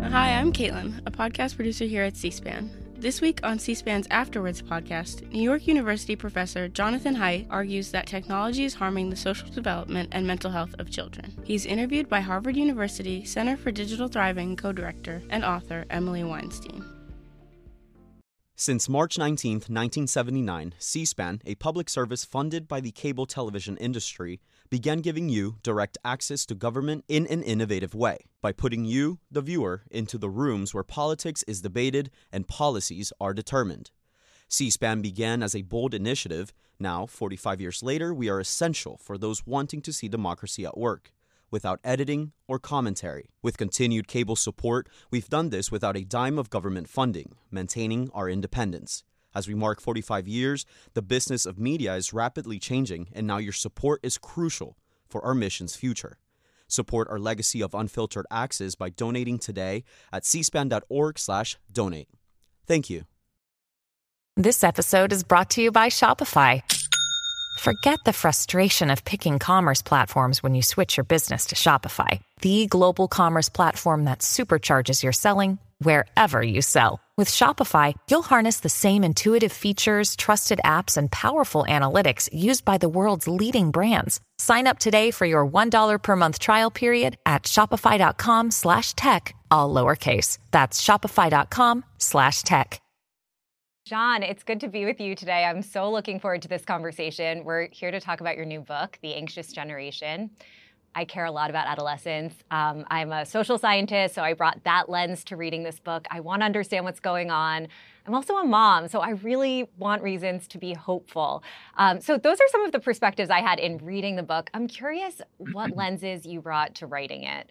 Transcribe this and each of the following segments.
Hi, I'm Caitlin, a podcast producer here at C-SPAN. This week on C-SPAN's Afterwards podcast, New York University professor Jonathan Haidt argues that technology is harming the social development and mental health of children. He's interviewed by Harvard University Center for Digital Thriving co-director and author Emily Weinstein. Since March 19, 1979, C-SPAN, a public service funded by the cable television industry, began giving you direct access to government in an innovative way by putting you, the viewer, into the rooms where politics is debated and policies are determined. C-SPAN began as a bold initiative. Now, 45 years later, we are essential for those wanting to see democracy at work, without editing or commentary. With continued cable support, we've done this without a dime of government funding, maintaining our independence. As we mark 45 years, the business of media is rapidly changing, and now your support is crucial for our mission's future. Support our legacy of unfiltered access by donating today at cspan.org/donate. Thank you. This episode is brought to you by Shopify. Forget the frustration of picking commerce platforms when you switch your business to Shopify, the global commerce platform that supercharges your selling wherever you sell. With Shopify, you'll harness the same intuitive features, trusted apps, and powerful analytics used by the world's leading brands. Sign up today for your $1 per month trial period at shopify.com/tech, all lowercase. That's shopify.com/tech. John, it's good to be with you today. I'm so looking forward to this conversation. We're here to talk about your new book, The Anxious Generation. I care a lot about adolescence. I'm a social scientist, so I brought that lens to reading this book. I want to understand what's going on. I'm also a mom, so I really want reasons to be hopeful. So those are some of the perspectives I had in reading the book. I'm curious what lenses you brought to writing it.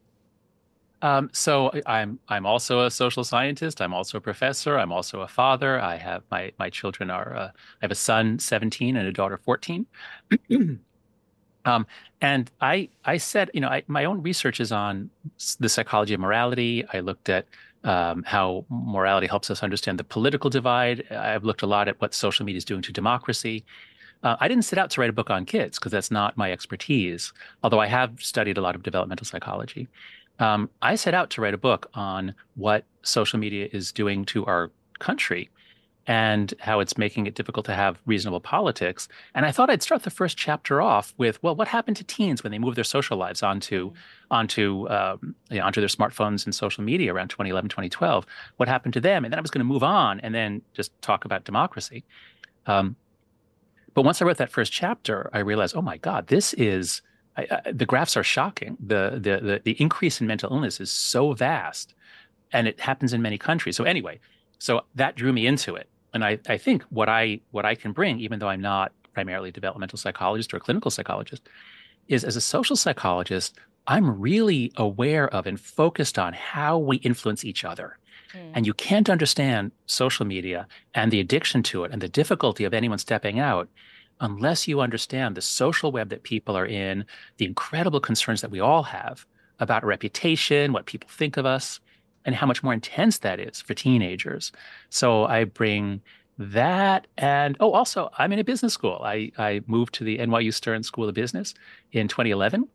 So I'm also a social scientist. I'm also a professor. I'm also a father. I have my children are I have a son 17 and a daughter 14. And I said, my own research is on the psychology of morality. I looked at how morality helps us understand the political divide. I've looked a lot at what social media is doing to democracy. I didn't set out to write a book on kids because that's not my expertise, although I have studied a lot of developmental psychology. I set out to write a book on what social media is doing to our country and how it's making it difficult to have reasonable politics. And I thought I'd start the first chapter off with, well, what happened to teens when they moved their social lives onto their smartphones and social media around 2011, 2012? What happened to them? And then I was going to move on and then just talk about democracy. But once I wrote that first chapter, I realized, oh my God, this is... the graphs are shocking. The increase in mental illness is so vast, and it happens in many countries. So anyway, so that drew me into it. And I think what I can bring, even though I'm not primarily a developmental psychologist or a clinical psychologist, is as a social psychologist, I'm really aware of and focused on how we influence each other. And you can't understand social media and the addiction to it and the difficulty of anyone stepping out unless you understand the social web that people are in, the incredible concerns that we all have about reputation, what people think of us, and how much more intense that is for teenagers. So I bring that, and also I'm in a business school. I moved to the NYU Stern School of Business in 2011.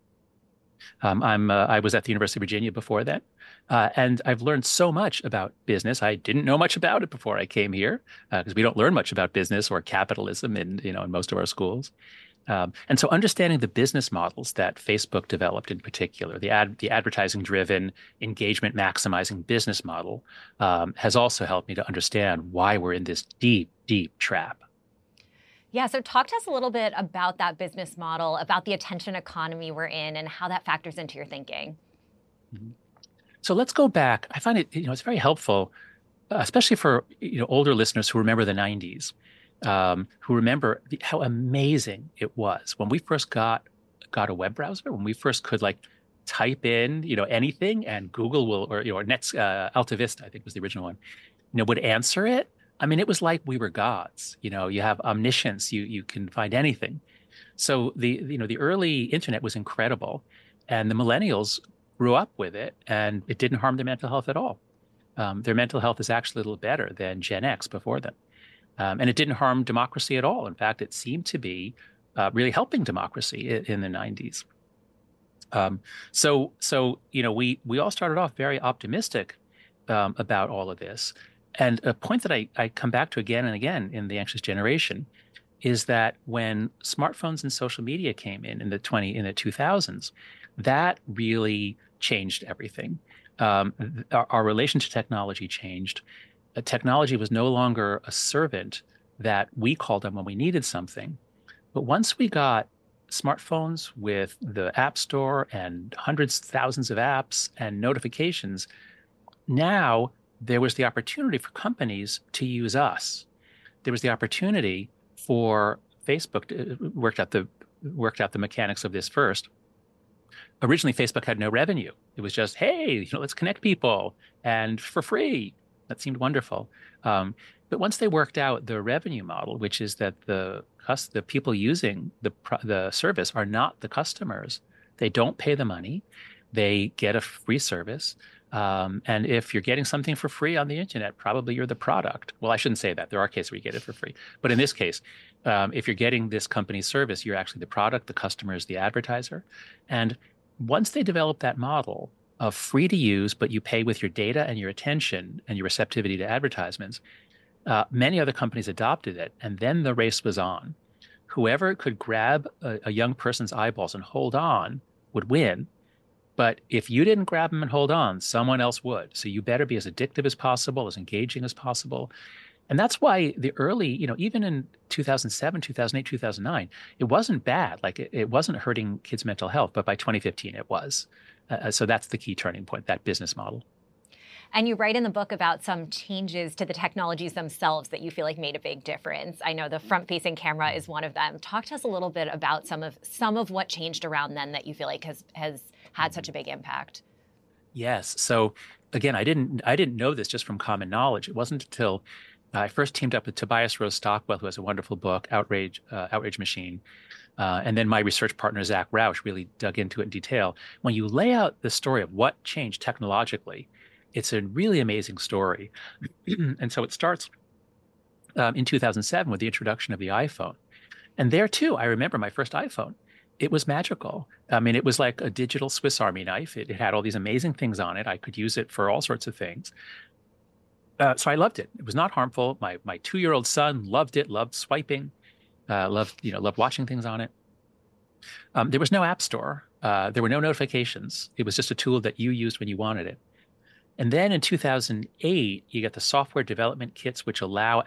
I was at the University of Virginia before that. And I've learned so much about business. I didn't know much about it before I came here because we don't learn much about business or capitalism in most of our schools. And so understanding the business models that Facebook developed in particular, the advertising-driven, engagement-maximizing business model has also helped me to understand why we're in this deep, deep trap. Yeah, so talk to us a little bit about that business model, about the attention economy we're in, and how that factors into your thinking. Mm-hmm. So let's go back. I find it, it's very helpful, especially for older listeners who remember the 90s, who remember how amazing it was when we first got a web browser, when we first could type in anything and Google or Alta Vista, I think was the original one, would answer it. I mean, it was like we were gods. You have omniscience. You can find anything. So the early internet was incredible, and the millennials grew up with it, and it didn't harm their mental health at all. Their mental health is actually a little better than Gen X before them. And it didn't harm democracy at all. In fact, it seemed to be really helping democracy in the 90s. So we all started off very optimistic about all of this. And a point that I come back to again and again in The Anxious Generation is that when smartphones and social media came in the 2000s, that really changed everything. Our relation to technology changed. Technology was no longer a servant that we called on when we needed something. But once we got smartphones with the App Store and hundreds, thousands of apps and notifications, now there was the opportunity for companies to use us. There was the opportunity for Facebook to worked out the mechanics of this first. Originally, Facebook had no revenue. It was just, hey, let's connect people and for free. That seemed wonderful. But once they worked out the revenue model, which is that the people using the service are not the customers, they don't pay the money, they get a free service. And if you're getting something for free on the internet, probably you're the product. Well, I shouldn't say that. There are cases where you get it for free. But in this case, if you're getting this company's service, you're actually the product, the customer is the advertiser. And once they develop that model of free to use, but you pay with your data and your attention and your receptivity to advertisements, many other companies adopted it. And then the race was on. Whoever could grab a young person's eyeballs and hold on would win. But if you didn't grab them and hold on, someone else would. So you better be as addictive as possible, as engaging as possible. And that's why the early, even in 2007, 2008, 2009, it wasn't bad. Like it wasn't hurting kids' mental health, but by 2015 it was. So that's the key turning point, that business model. And you write in the book about some changes to the technologies themselves that you feel like made a big difference. I know the front-facing camera is one of them. Talk to us a little bit about some of what changed around then that you feel like has had such a big impact. Yes. So again, I didn't know this just from common knowledge. It wasn't until I first teamed up with Tobias Rose Stockwell, who has a wonderful book, Outrage Machine. And then my research partner, Zach Roush, really dug into it in detail. When you lay out the story of what changed technologically, it's a really amazing story. And so it starts in 2007 with the introduction of the iPhone. And there too, I remember my first iPhone. It was magical. I mean, it was like a digital Swiss Army knife. It had all these amazing things on it. I could use it for all sorts of things. So I loved it. It was not harmful. My 2-year-old son loved it, loved swiping, loved watching things on it. There was no app store. There were no notifications. It was just a tool that you used when you wanted it. And then in 2008, you get the software development kits, which allow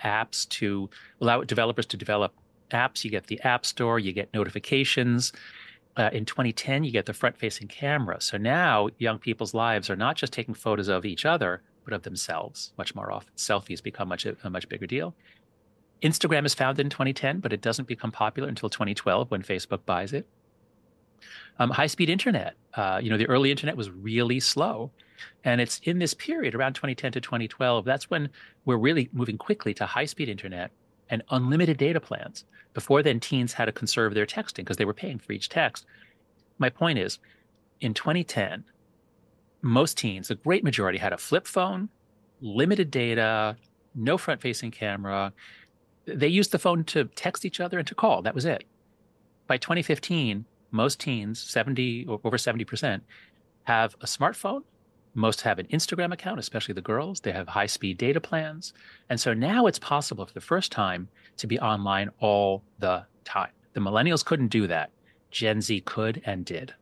developers to develop apps. You get the App Store, you get notifications. In 2010, you get the front-facing camera. So now young people's lives are not just taking photos of each other, but of themselves much more often. Selfies become a much bigger deal. Instagram is founded in 2010, but it doesn't become popular until 2012 when Facebook buys it. High-speed internet. The early internet was really slow. And it's in this period around 2010 to 2012, that's when we're really moving quickly to high-speed internet and unlimited data plans. Before then, teens had to conserve their texting because they were paying for each text. My point is, in 2010, most teens, a great majority, had a flip phone, limited data, no front-facing camera. They used the phone to text each other and to call. That was it. By 2015, most teens, over 70%, have a smartphone. Most have an Instagram account, especially the girls. They have high-speed data plans. And so now it's possible for the first time to be online all the time. The millennials couldn't do that. Gen Z could and did.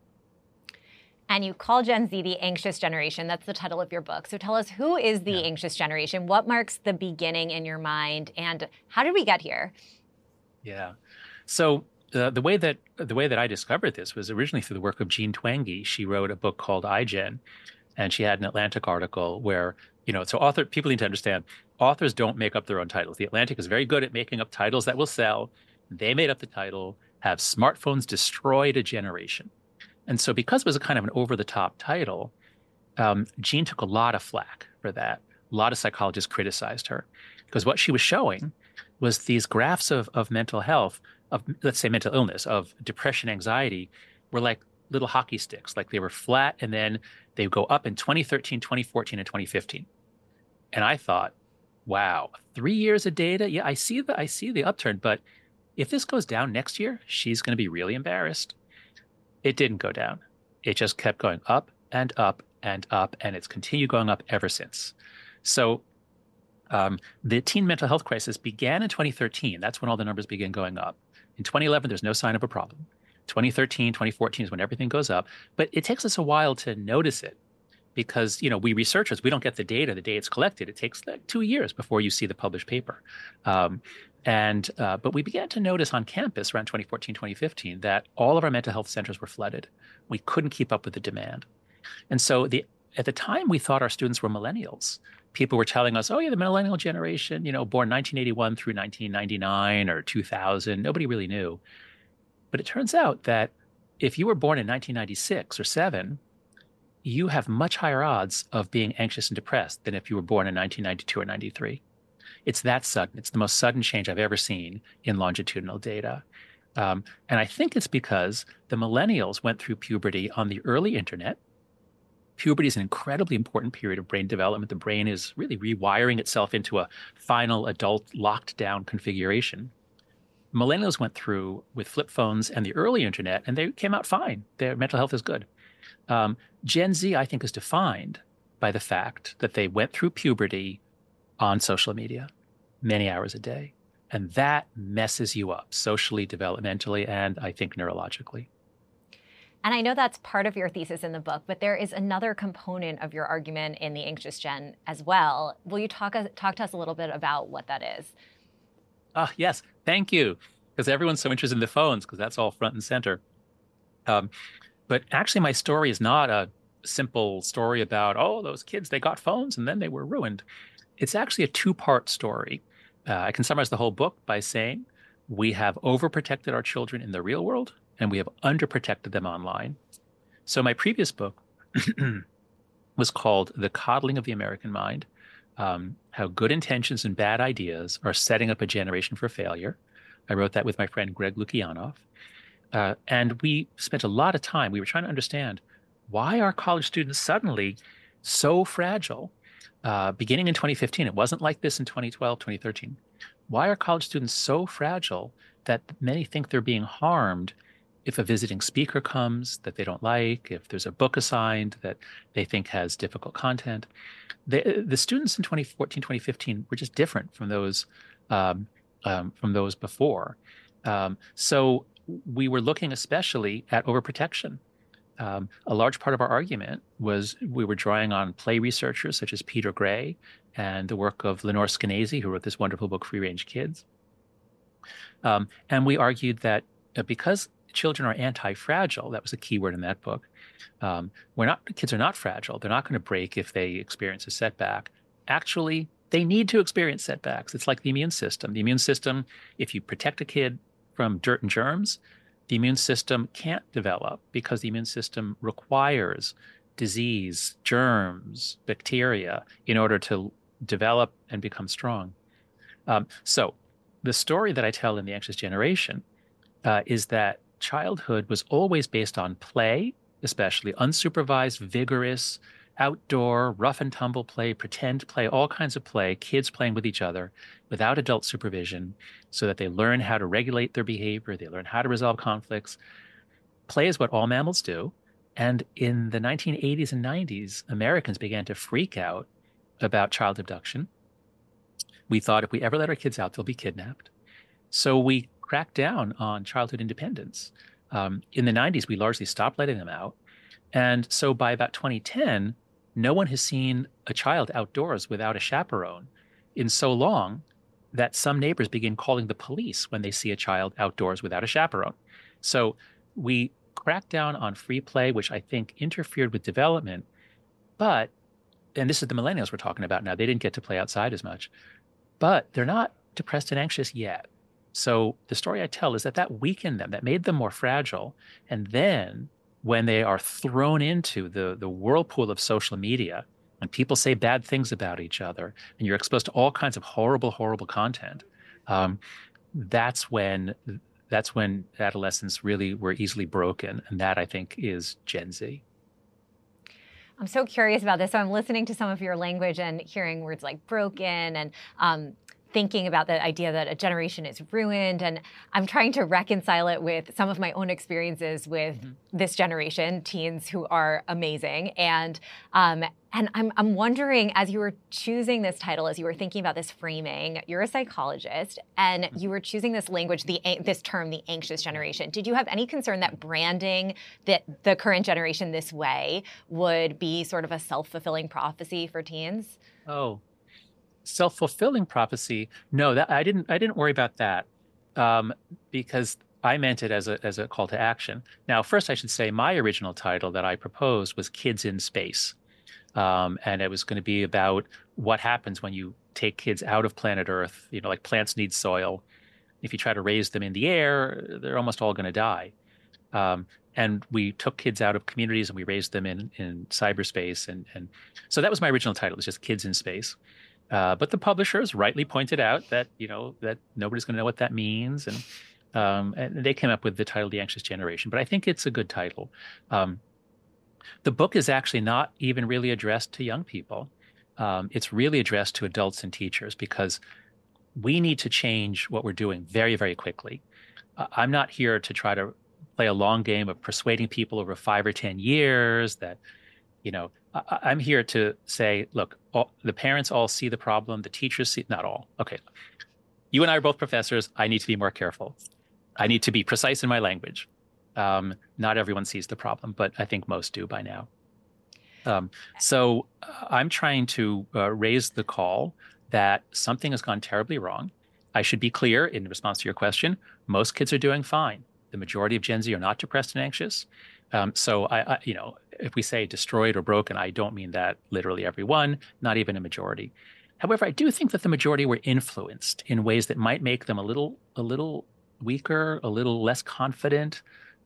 And you call Gen Z the anxious generation. That's the title of your book. So tell us, who is the anxious generation? What marks the beginning in your mind? And how did we get here? Yeah. So the way that I discovered this was originally through the work of Jean Twenge. She wrote a book called iGen. And she had an Atlantic article where, people need to understand, authors don't make up their own titles. The Atlantic is very good at making up titles that will sell. They made up the title, Have Smartphones Destroyed a Generation? And so because it was a kind of an over-the-top title, Jean took a lot of flack for that. A lot of psychologists criticized her because what she was showing was these graphs of mental health, of, let's say, mental illness, of depression, anxiety, were like little hockey sticks. Like they were flat and then they go up in 2013, 2014, and 2015. And I thought, wow, 3 years of data. Yeah, I see the upturn, but if this goes down next year, she's going to be really embarrassed. It didn't go down. it just kept going up and up and up, and it's continued going up ever since. So the teen mental health crisis began in 2013. That's when all the numbers began going up. In 2011, there's no sign of a problem. 2013, 2014 is when everything goes up. But it takes us a while to notice it because, we researchers, we don't get the data the day it's collected. It takes like 2 years before you see the published paper. But we began to notice on campus around 2014, 2015 that all of our mental health centers were flooded. We couldn't keep up with the demand. And so at the time, we thought our students were millennials. People were telling us, oh, yeah, the millennial generation, born 1981 through 1999 or 2000. Nobody really knew. But it turns out that if you were born in 1996 or 7, you have much higher odds of being anxious and depressed than if you were born in 1992 or 93. It's that sudden. It's the most sudden change I've ever seen in longitudinal data. And I think it's because the millennials went through puberty on the early internet. Puberty is an incredibly important period of brain development. The brain is really rewiring itself into a final adult locked down configuration. Millennials went through with flip phones and the early internet, and they came out fine. Their mental health is good. Gen Z, I think, is defined by the fact that they went through puberty on social media many hours a day. And that messes you up socially, developmentally, and I think neurologically. And I know that's part of your thesis in the book, but there is another component of your argument in The Anxious Gen as well. Will you talk to us a little bit about what that is? Yes, thank you. Because everyone's so interested in the phones, because that's all front and center. But actually, my story is not a simple story about, those kids, they got phones and then they were ruined. It's actually a two-part story. I can summarize the whole book by saying we have overprotected our children in the real world, and we have underprotected them online. So my previous book was called The Coddling of the American Mind, How Good Intentions and Bad Ideas Are Setting Up a Generation for Failure. I wrote that with my friend Greg Lukianoff. And we spent a lot of time, we were trying to understand why are college students suddenly so fragile? Beginning in 2015, it wasn't like this in 2012, 2013. Why are college students so fragile that many think they're being harmed if a visiting speaker comes that they don't like, if there's a book assigned that they think has difficult content? The students in 2014, 2015 were just different from those before. So we were looking especially at overprotection. A large part of our argument was we were drawing on play researchers such as Peter Gray and the work of Lenore Skenazy, who wrote this wonderful book, Free Range Kids. And we argued that because children are anti-fragile, that was a key word in that book, kids are not fragile. They're not going to break if they experience a setback. Actually, they need to experience setbacks. It's like the immune system. The immune system, if you protect a kid from dirt and germs, the immune system can't develop because the immune system requires disease, germs, bacteria in order to develop and become strong. So the story that I tell in The Anxious Generation is that childhood was always based on play, especially unsupervised, vigorous, outdoor, rough and tumble play, pretend play, all kinds of play, kids playing with each other without adult supervision so that they learn how to regulate their behavior, they learn how to resolve conflicts. Play is what all mammals do. And in the 1980s and 90s, Americans began to freak out about child abduction. We thought if we ever let our kids out, they'll be kidnapped. So we cracked down on childhood independence. In the 90s, we largely stopped letting them out. And so by about 2010, no one has seen a child outdoors without a chaperone in so long that some neighbors begin calling the police when they see a child outdoors without a chaperone. So we cracked down on free play, which I think interfered with development. But, and this is the millennials we're talking about now, they didn't get to play outside as much, but they're not depressed and anxious yet. So the story I tell is that weakened them, that made them more fragile. And then when they are thrown into the whirlpool of social media and people say bad things about each other and you're exposed to all kinds of horrible, horrible content, that's when adolescents really were easily broken. And that, I think, is Gen Z. I'm so curious about this. So I'm listening to some of your language and hearing words like broken and thinking about the idea that a generation is ruined, and I'm trying to reconcile it with some of my own experiences with this generation, teens who are amazing. And I'm wondering, as you were choosing this title, as you were thinking about this framing, you're a psychologist, and you were choosing this language, this term, the anxious generation. Did you have any concern that branding the current generation this way would be sort of a self-fulfilling prophecy for teens? Oh, self-fulfilling prophecy? No, that I didn't worry about that, because I meant it as a call to action. Now, first, I should say my original title that I proposed was Kids in Space. And it was going to be about what happens when you take kids out of planet Earth. Like plants need soil. If you try to raise them in the air, they're almost all going to die. And we took kids out of communities and we raised them in cyberspace. And so that was my original title. It was just Kids in Space. But the publishers rightly pointed out that, that nobody's going to know what that means. And they came up with the title, The Anxious Generation. But I think it's a good title. The book is actually not even really addressed to young people. It's really addressed to adults and teachers, because we need to change what we're doing very, very quickly. I'm not here to try to play a long game of persuading people over 5 or 10 years that, I'm here to say, look, the parents all see the problem. The teachers see, not all. Okay. You and I are both professors. I need to be more careful. I need to be precise in my language. Not everyone sees the problem, but I think most do by now. So I'm trying to raise the call that something has gone terribly wrong. I should be clear in response to your question. Most kids are doing fine. The majority of Gen Z are not depressed and anxious. So I if we say destroyed or broken, I don't mean that literally everyone, not even a majority. However, I do think that the majority were influenced in ways that might make them a little weaker, a little less confident.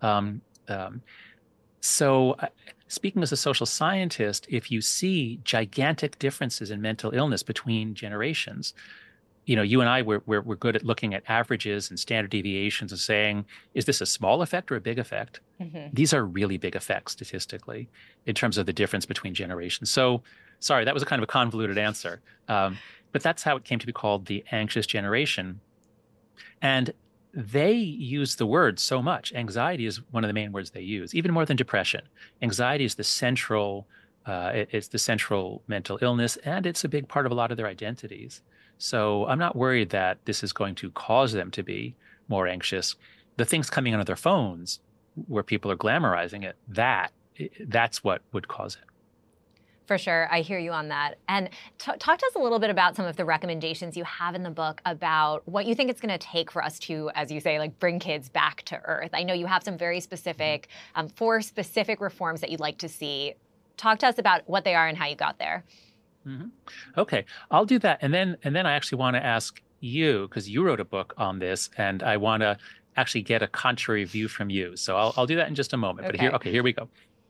So speaking as a social scientist, if you see gigantic differences in mental illness between generations, you and I, we're good at looking at averages and standard deviations and saying, is this a small effect or a big effect? Mm-hmm. These are really big effects statistically in terms of the difference between generations. So sorry, that was a kind of a convoluted answer. But that's how it came to be called the anxious generation. And they use the word so much. Anxiety is one of the main words they use, even more than depression. Anxiety is the central, it's the central mental illness, and it's a big part of a lot of their identities. So I'm not worried that this is going to cause them to be more anxious. The things coming out of their phones, where people are glamorizing it, that's what would cause it. For sure. I hear you on that. And talk to us a little bit about some of the recommendations you have in the book about what you think it's going to take for us to, as you say, like bring kids back to Earth. I know you have some very specific, 4 specific reforms that you'd like to see. Talk to us about what they are and how you got there. Mm-hmm. Okay, I'll do that. And then I actually want to ask you, because you wrote a book on this, and I want to actually get a contrary view from you. So I'll do that in just a moment. Okay. But here we go.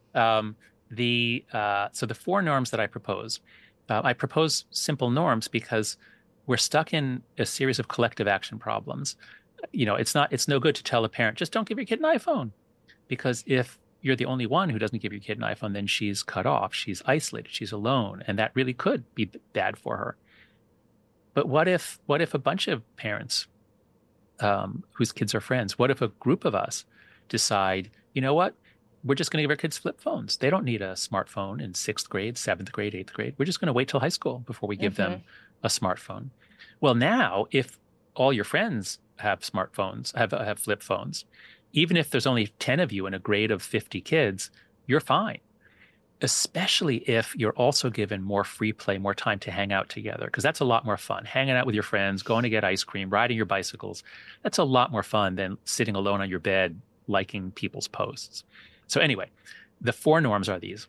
So the 4 norms that I propose simple norms because we're stuck in a series of collective action problems. It's no good to tell a parent, just don't give your kid an iPhone, because if you're the only one who doesn't give your kid an iPhone, then she's cut off, she's isolated, she's alone, and that really could be bad for her. But what if a bunch of parents whose kids are friends, what if a group of us decide, you know what? We're just going to give our kids flip phones. They don't need a smartphone in 6th grade, 7th grade, 8th grade. We're just going to wait till high school before we give them a smartphone. Well, now, if all your friends have smartphones, have flip phones, even if there's only 10 of you in a grade of 50 kids, you're fine. Especially if you're also given more free play, more time to hang out together, because that's a lot more fun. Hanging out with your friends, going to get ice cream, riding your bicycles. That's a lot more fun than sitting alone on your bed, liking people's posts. So anyway, the 4 norms are these.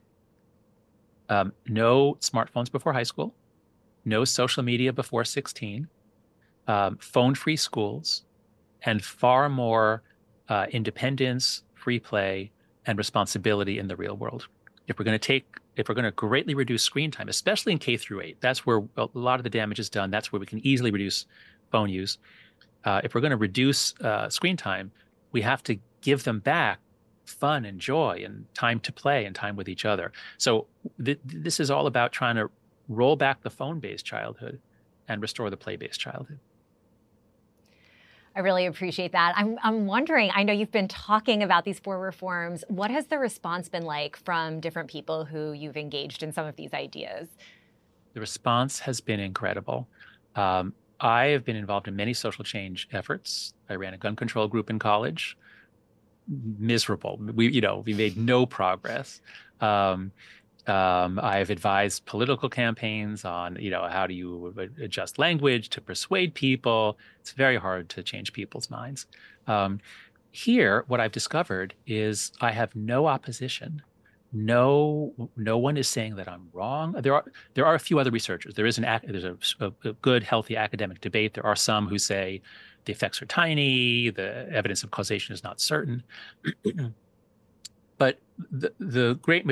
No smartphones before high school, no social media before 16, phone-free schools, and far more independence, free play, and responsibility in the real world. If we're going to greatly reduce screen time, especially in K through 8, that's where a lot of the damage is done. That's where we can easily reduce phone use. If we're going to reduce screen time, we have to give them back fun and joy and time to play and time with each other. So this is all about trying to roll back the phone-based childhood and restore the play-based childhood. I really appreciate that. I'm wondering, I know you've been talking about these 4 reforms. What has the response been like from different people who you've engaged in some of these ideas? The response has been incredible. I have been involved in many social change efforts. I ran a gun control group in college. Miserable. We made no progress. I've advised political campaigns on, how do you adjust language to persuade people. It's very hard to change people's minds. Here, what I've discovered is I have no opposition. No one is saying that I'm wrong. There are a few other researchers. There's a good, healthy academic debate. There are some who say the effects are tiny, the evidence of causation is not certain. But the great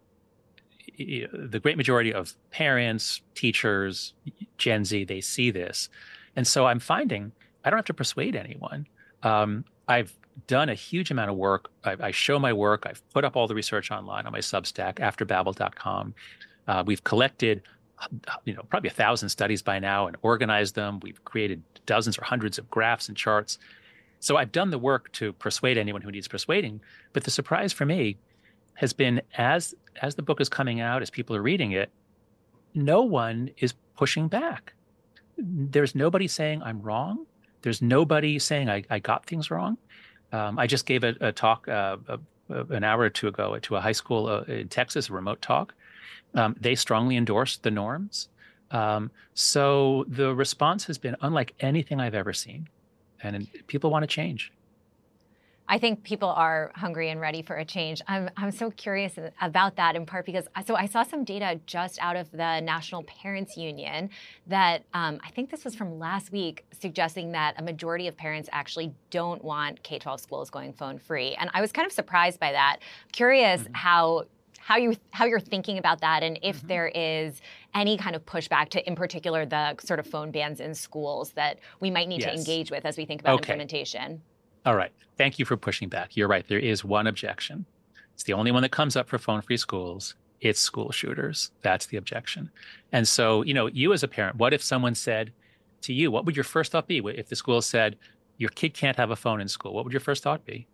majority of parents, teachers, Gen Z, they see this. And so I'm finding I don't have to persuade anyone. I've done a huge amount of work. I show my work. I've put up all the research online on my Substack, afterbabel.com. We've collected, probably 1,000 studies by now and organized them. We've created dozens or hundreds of graphs and charts. So I've done the work to persuade anyone who needs persuading. But the surprise for me has been as the book is coming out, as people are reading it, no one is pushing back. There's nobody saying I'm wrong. There's nobody saying I got things wrong. I just gave a talk an hour or two ago to a high school in Texas, a remote talk. They strongly endorsed the norms. So the response has been unlike anything I've ever seen. And people want to change. I think people are hungry and ready for a change. I'm so curious about that, in part because I saw some data just out of the National Parents Union that I think this was from last week, suggesting that a majority of parents actually don't want K-12 schools going phone free. And I was kind of surprised by that. Curious how you're thinking about that, and if there is any kind of pushback to, in particular, the sort of phone bans in schools that we might need to engage with as we think about implementation. All right. Thank you for pushing back. You're right. There is one objection. It's the only one that comes up for phone-free schools. It's school shooters. That's the objection. And so, you as a parent, what if someone said to you, what would your first thought be? If the school said, your kid can't have a phone in school, what would your first thought be?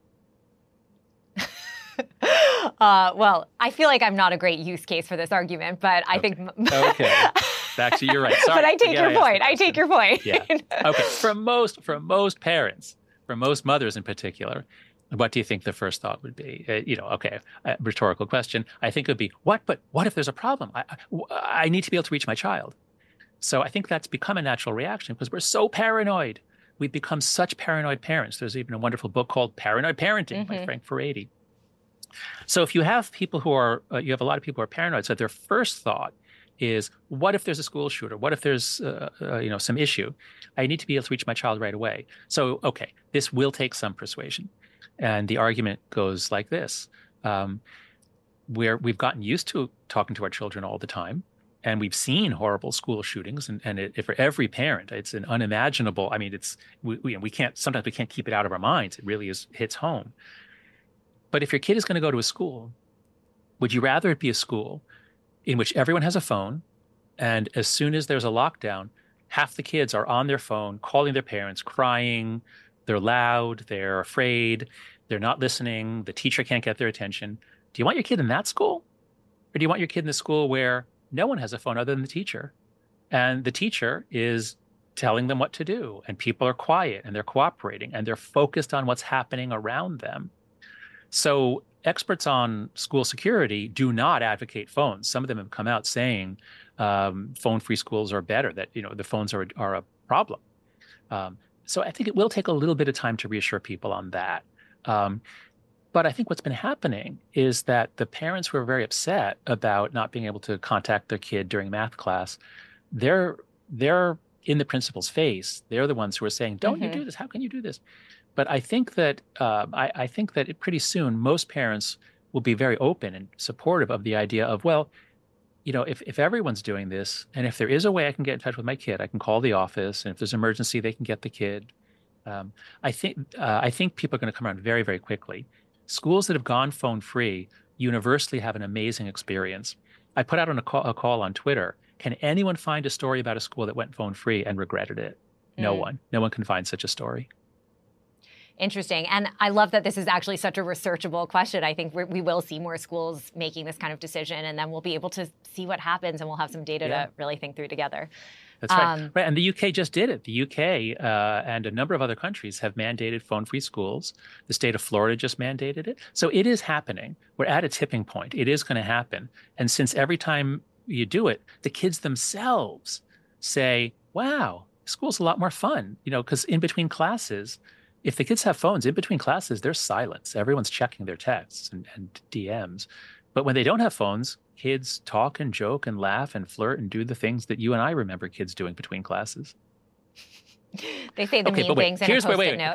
Well, I feel like I'm not a great use case for this argument, but I think... Okay. Actually, you're right. Sorry. But I take your point. I take your point. Yeah. Okay. For most parents, for most mothers in particular, what do you think the first thought would be? Rhetorical question. I think it would be, what? But what if there's a problem? I need to be able to reach my child. So I think that's become a natural reaction because we're so paranoid. We've become such paranoid parents. There's even a wonderful book called Paranoid Parenting by Frank Furedi. So if you have people who are, you have a lot of people who are paranoid, so their first thought is, what if there's a school shooter? What if there's, some issue? I need to be able to reach my child right away. So, okay, this will take some persuasion. And the argument goes like this, where we've gotten used to talking to our children all the time, and we've seen horrible school shootings, and for every parent, it's an unimaginable, sometimes we can't keep it out of our minds. It really hits home. But if your kid is going to go to a school, would you rather it be a school in which everyone has a phone, and as soon as there's a lockdown, half the kids are on their phone, calling their parents, crying, they're loud, they're afraid, they're not listening, the teacher can't get their attention. Do you want your kid in that school? Or do you want your kid in the school where no one has a phone other than the teacher, and the teacher is telling them what to do, and people are quiet, and they're cooperating, and they're focused on what's happening around them? So experts on school security do not advocate phones. Some of them have come out saying phone-free schools are better, that the phones are a problem. So I think it will take a little bit of time to reassure people on that. But I think what's been happening is that the parents who are very upset about not being able to contact their kid during math class, they're in the principal's face. They're the ones who are saying, "Don't you do this? How can you do this?" But I think that pretty soon most parents will be very open and supportive of the idea of, well, if everyone's doing this, and if there is a way I can get in touch with my kid, I can call the office, and if there's an emergency, they can get the kid. I think people are going to come around very, very quickly. Schools that have gone phone free universally have an amazing experience. I put out a call on Twitter, Can anyone find a story about a school that went phone free and regretted it? No one. No one can find such a story. Interesting. And I love that this is actually such a researchable question. I think we will see more schools making this kind of decision, and then we'll be able to see what happens, and we'll have some data to really think through together. That's right. Right. And the UK just did it. The UK and a number of other countries have mandated phone-free schools. The state of Florida just mandated it. So it is happening. We're at a tipping point. It is going to happen. And since every time you do it, the kids themselves say, wow, school's a lot more fun, because in between classes, if the kids have phones, in between classes, there's silence. Everyone's checking their texts and DMs. But when they don't have phones, kids talk and joke and laugh and flirt and do the things that you and I remember kids doing between classes. They say the mean things in a Post-it note.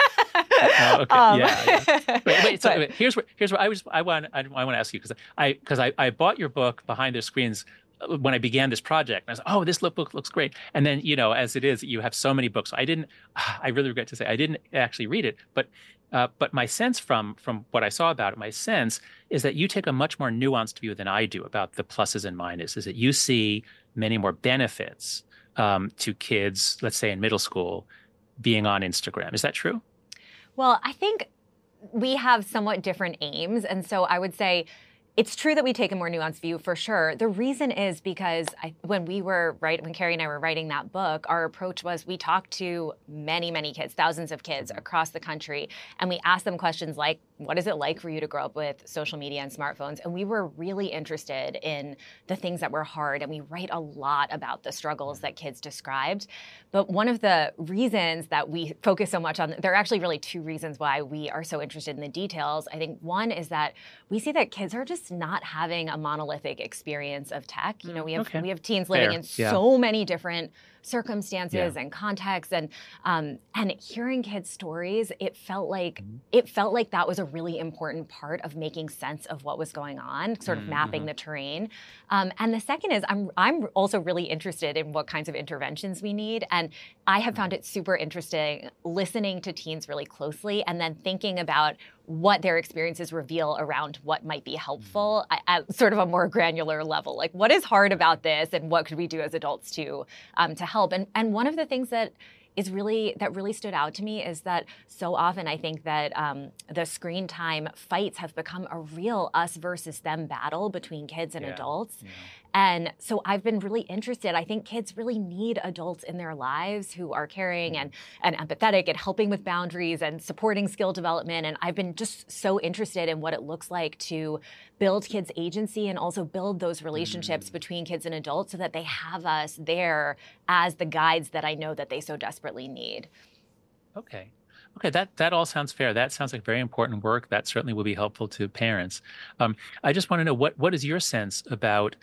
Okay. Here's what I want to ask you, because I bought your book Behind the Screens when I began this project. And I was like, oh, this book looks great. And then, as it is, you have so many books. I really regret to say I didn't actually read it, but my sense from what I saw about it, my sense is that you take a much more nuanced view than I do about the pluses and minuses, that you see many more benefits to kids, let's say in middle school, being on Instagram. Is that true? Well, I think we have somewhat different aims. And so I would say it's true that we take a more nuanced view for sure. The reason is because when Carrie and I were writing that book, our approach was we talked to many, many kids, thousands of kids across the country, and we asked them questions like, what is it like for you to grow up with social media and smartphones? And we were really interested in the things that were hard, and we write a lot about the struggles that kids described. But one of the reasons that we focus so much on, there are actually really two reasons why we are so interested in the details. I think one is that we see that kids are just not having a monolithic experience of tech. We have teens living in so many different circumstances and contexts, and hearing kids' stories, it felt like that was a really important part of making sense of what was going on, sort of mapping the terrain. And the second is I'm also really interested in what kinds of interventions we need, and I have found it super interesting listening to teens really closely and then thinking about what their experiences reveal around what might be helpful at sort of a more granular level. Like, what is hard about this, and what could we do as adults to help? And one of the things that really stood out to me is that so often I think that the screen time fights have become a real us versus them battle between kids and adults. Yeah. And so I've been really interested. I think kids really need adults in their lives who are caring and empathetic and helping with boundaries and supporting skill development. And I've been just so interested in what it looks like to build kids' agency and also build those relationships between kids and adults so that they have us there as the guides that I know that they so desperately need. Okay, that all sounds fair. That sounds like very important work. That certainly will be helpful to parents. I just want to know what is your sense about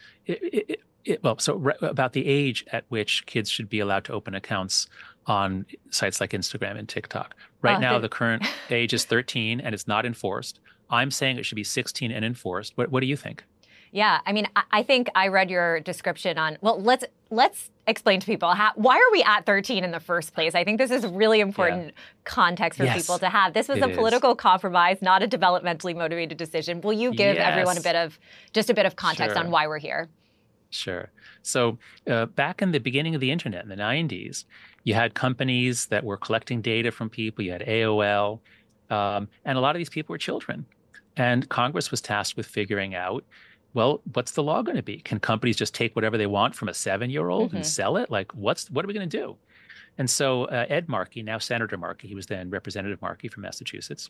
about the age at which kids should be allowed to open accounts on sites like Instagram and TikTok. Right now, the current age is 13 and it's not enforced. I'm saying it should be 16 and enforced. What do you think? Yeah, I mean, I think I read your description on, well, let's explain to people, why are we at 13 in the first place? I think this is really important context for people to have. This was a political compromise, not a developmentally motivated decision. Will you give everyone a bit of context on why we're here? Sure. So back in the beginning of the internet in the 90s, you had companies that were collecting data from people. You had AOL, and a lot of these people were children. And Congress was tasked with figuring out, well, what's the law going to be? Can companies just take whatever they want from a 7-year-old and sell it? Like, what are we going to do? And so Ed Markey, now Senator Markey, he was then Representative Markey from Massachusetts,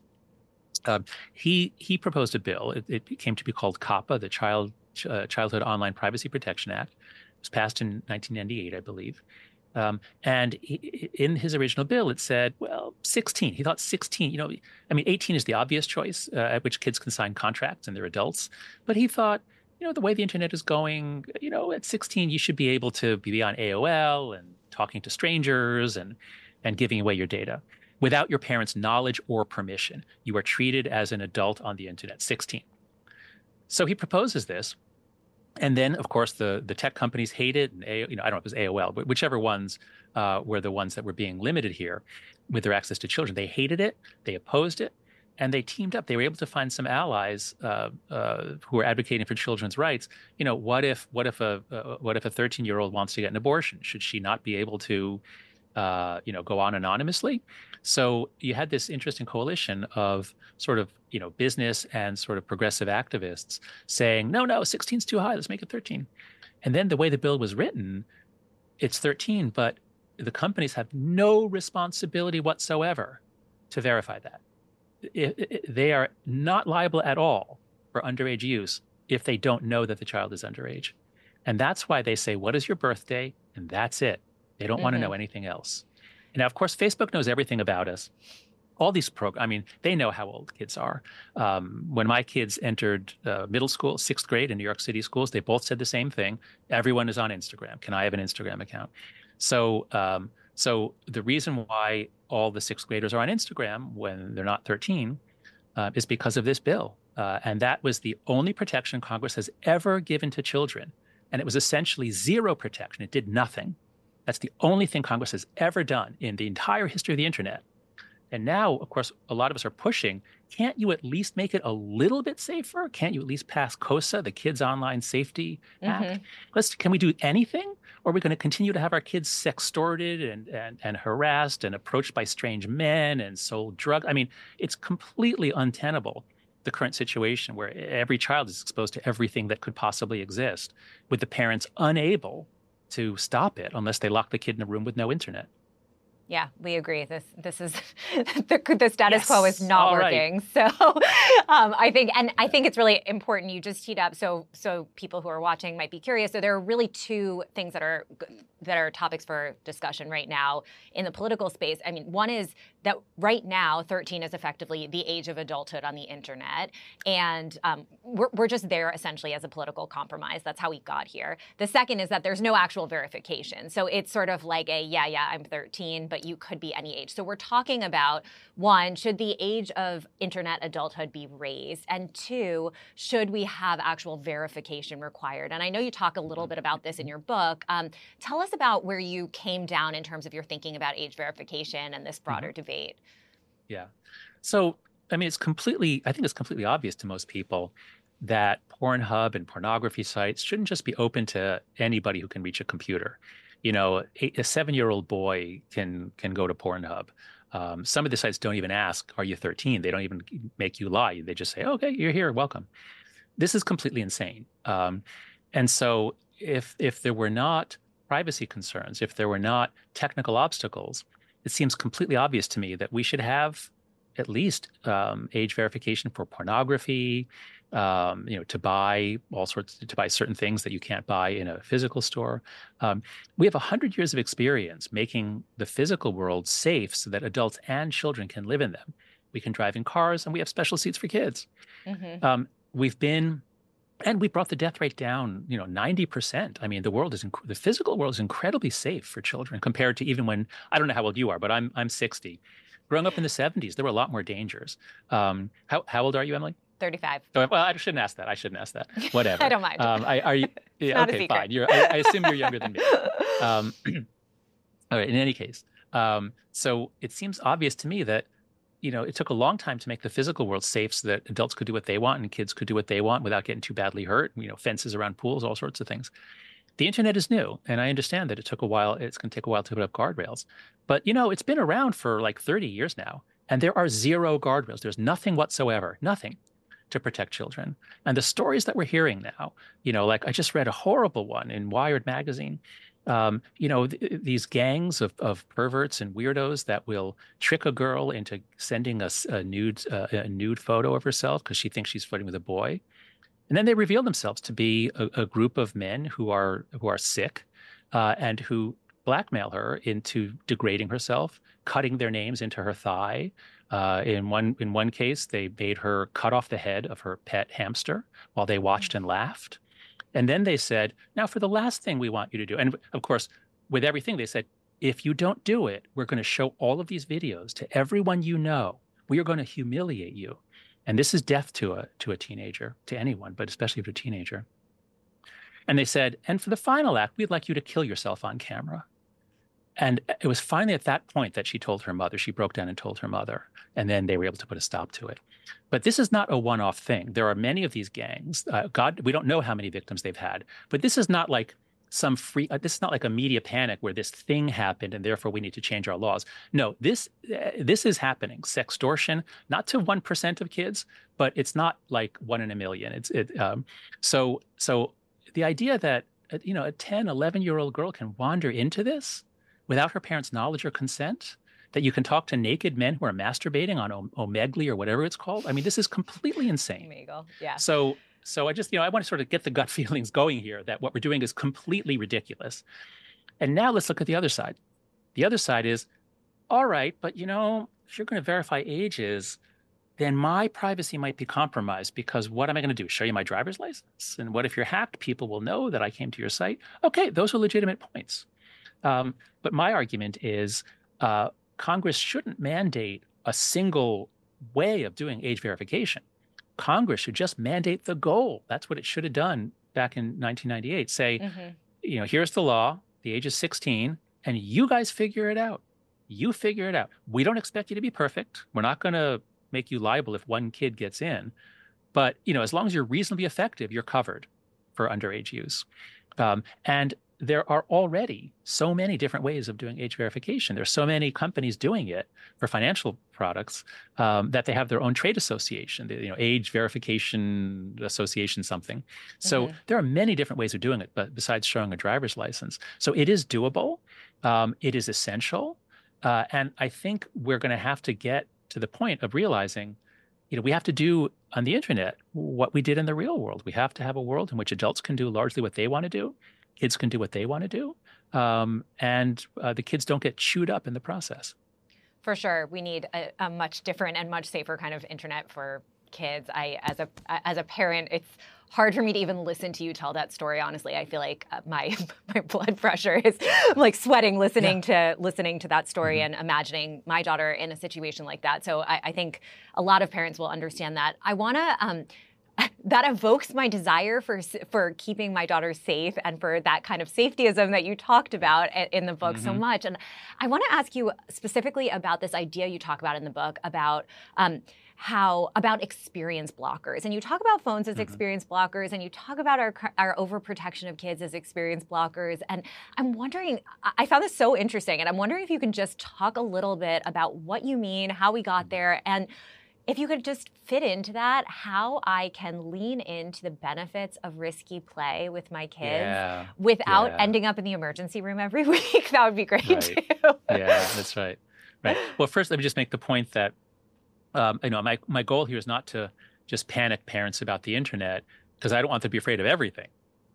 he proposed a bill. It came to be called COPPA, the Childhood Online Privacy Protection Act. It was passed in 1998, I believe. And in his original bill, it said, well, 16. He thought 16, 18 is the obvious choice at which kids can sign contracts and they're adults. But he thought, the way the internet is going, at 16, you should be able to be on AOL and talking to strangers and giving away your data without your parents' knowledge or permission. You are treated as an adult on the internet, 16. So he proposes this. And then, of course, the tech companies hate it. And I don't know if it was AOL, but whichever ones were the ones that were being limited here with their access to children. They hated it. They opposed it. And they teamed up. They were able to find some allies who were advocating for children's rights. What if a 13-year-old wants to get an abortion? Should she not be able to, go on anonymously? So you had this interesting coalition of sort of, business and sort of progressive activists saying, no, 16 is too high. Let's make it 13. And then the way the bill was written, it's 13, but the companies have no responsibility whatsoever to verify that. They are not liable at all for underage use if they don't know that the child is underage. And that's why they say, what is your birthday? And that's it. They don't want to know anything else. And now, of course, Facebook knows everything about us. All these they know how old kids are. When my kids entered middle school, 6th grade in New York City schools, they both said the same thing. Everyone is on Instagram. Can I have an Instagram account? So the reason why all the 6th graders are on Instagram when they're not 13 is because of this bill. And that was the only protection Congress has ever given to children. And it was essentially zero protection. It did nothing. That's the only thing Congress has ever done in the entire history of the internet. And now, of course, a lot of us are pushing, can't you at least make it a little bit safer? Can't you at least pass KOSA, the Kids Online Safety Act? Can we do anything? Or are we going to continue to have our kids sextorted and harassed and approached by strange men and sold drugs? I mean, it's completely untenable, the current situation where every child is exposed to everything that could possibly exist, with the parents unable to stop it unless they lock the kid in a room with no internet. Yeah, we agree. This is the status quo is not working. Right. So I think it's really important. You just teed up so people who are watching might be curious. So there are really two things that are topics for discussion right now in the political space. I mean, one is that right now 13 is effectively the age of adulthood on the internet, and we're just there essentially as a political compromise. That's how we got here. The second is that there's no actual verification. So it's sort of like I'm 13, but you could be any age. So we're talking about, one, should the age of internet adulthood be raised? And two, should we have actual verification required? And I know you talk a little bit about this in your book. Tell us about where you came down in terms of your thinking about age verification and this broader debate. Yeah. So, I mean, I think it's completely obvious to most people that Pornhub and pornography sites shouldn't just be open to anybody who can reach a computer. A 7-year-old boy can go to Pornhub. Some of the sites don't even ask, are you 13? They don't even make you lie. They just say, okay, you're here, welcome. This is completely insane. And so if there were not privacy concerns, if there were not technical obstacles, it seems completely obvious to me that we should have at least age verification for pornography, to buy certain things that you can't buy in a physical store. We have 100 years of experience making the physical world safe so that adults and children can live in them. We can drive in cars, and we have special seats for kids. We brought the death rate down, 90%. I mean, the physical world is incredibly safe for children compared to even when, I don't know how old you are, but I'm 60. Growing up in the 70s, there were a lot more dangers. How old are you, Emily? 35. Well, I shouldn't ask that. Whatever. I don't mind. Are you? Yeah, okay, fine. I assume you're younger than me. All right. In any case, so it seems obvious to me that it took a long time to make the physical world safe so that adults could do what they want and kids could do what they want without getting too badly hurt. Fences around pools, all sorts of things. The internet is new, and I understand that it took a while. It's going to take a while to put up guardrails, but it's been around for like 30 years now, and there are zero guardrails. There's nothing whatsoever, nothing to protect children. And the stories that we're hearing now, like I just read a horrible one in Wired magazine. These gangs of perverts and weirdos that will trick a girl into sending us a nude photo of herself because she thinks she's flirting with a boy. And then they reveal themselves to be a group of men who are sick and who blackmail her into degrading herself, cutting their names into her thigh. In one case, they made her cut off the head of her pet hamster while they watched and laughed. And then they said, now for the last thing we want you to do. And of course, with everything, they said, if you don't do it, we're going to show all of these videos to everyone you know. We are going to humiliate you. And this is death to a teenager, to anyone, but especially to a teenager. And they said, and for the final act, we'd like you to kill yourself on camera. And it was finally at that point that she told her mother. She broke down and told her mother, and then they were able to put a stop to it. But this is not a one-off thing. There are many of these gangs. We don't know how many victims they've had, but this is not like this is not like a media panic where this thing happened and therefore we need to change our laws. No, this is happening. Sextortion, not to 1% of kids, but it's not like 1 in a million. So the idea that a 10, 11-year-old girl can wander into this without her parents' knowledge or consent, that you can talk to naked men who are masturbating on Omegle or whatever it's called. I mean, this is completely insane. Omegle, yeah. So I just, I want to sort of get the gut feelings going here that what we're doing is completely ridiculous. And now let's look at the other side. The other side is, all right, but if you're going to verify ages, then my privacy might be compromised because what am I going to do? Show you my driver's license? And what if you're hacked? People will know that I came to your site. Okay, those are legitimate points. But my argument is Congress shouldn't mandate a single way of doing age verification. Congress should just mandate the goal. That's what it should have done back in 1998. Say, here's the law, the age is 16, and you guys figure it out. You figure it out. We don't expect you to be perfect. We're not going to make you liable if one kid gets in. But, as long as you're reasonably effective, you're covered for underage use. And there are already so many different ways of doing age verification. There's so many companies doing it for financial products that they have their own trade association, Age Verification Association something. So there are many different ways of doing it, but besides showing a driver's license. So it is doable. It is essential. And I think we're going to have to get to the point of realizing, we have to do on the internet what we did in the real world. We have to have a world in which adults can do largely what they want to do. Kids can do what they want to do, and the kids don't get chewed up in the process. For sure, we need a much different and much safer kind of internet for kids. As a parent, it's hard for me to even listen to you tell that story. Honestly, I feel like my blood pressure is like sweating listening to that story and imagining my daughter in a situation like that. So I think a lot of parents will understand that. I want to. That evokes my desire for keeping my daughter safe and for that kind of safetyism that you talked about in the book so much. And I want to ask you specifically about this idea you talk about in the book about about experience blockers. And you talk about phones as experience blockers, and you talk about our overprotection of kids as experience blockers. And I'm wondering, I found this so interesting, and I'm wondering if you can just talk a little bit about what you mean, how we got there, and if you could just fit into that, how I can lean into the benefits of risky play with my kids without ending up in the emergency room every week, that would be great too. Yeah, that's right. Right. Well, first, let me just make the point that, my goal here is not to just panic parents about the internet, because I don't want them to be afraid of everything.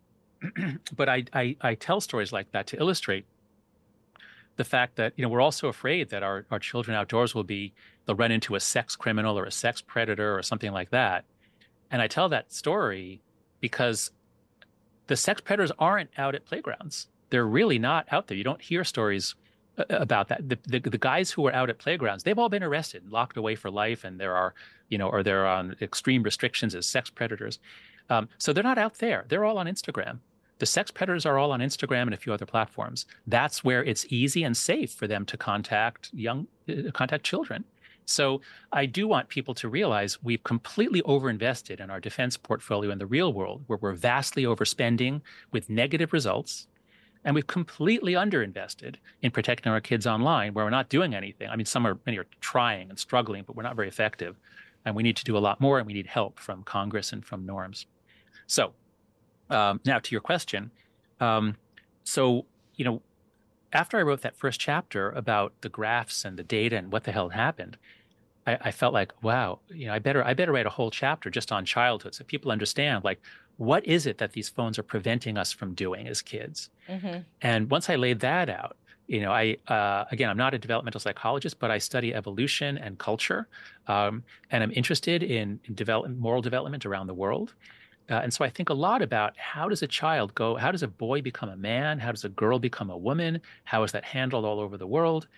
But I tell stories like that to illustrate the fact that, we're also afraid that our children outdoors they'll run into a sex criminal or a sex predator or something like that. And I tell that story because the sex predators aren't out at playgrounds. They're really not out there. You don't hear stories about that. The guys who are out at playgrounds, they've all been arrested, locked away for life, and there are, or they're on extreme restrictions as sex predators. So they're not out there. They're all on Instagram. The sex predators are all on Instagram and a few other platforms. That's where it's easy and safe for them to contact children. So I do want people to realize we've completely overinvested in our defense portfolio in the real world, where we're vastly overspending with negative results. And we've completely underinvested in protecting our kids online, where we're not doing anything. I mean, many are trying and struggling, but we're not very effective. And we need to do a lot more, and we need help from Congress and from norms. So now to your question. After I wrote that first chapter about the graphs and the data and what the hell happened, I felt like, wow, I better write a whole chapter just on childhood so people understand, like, what is it that these phones are preventing us from doing as kids? And once I laid that out, I'm not a developmental psychologist, but I study evolution and culture, and I'm interested in moral development around the world. And so I think a lot about how does a boy become a man? How does a girl become a woman? How is that handled all over the world?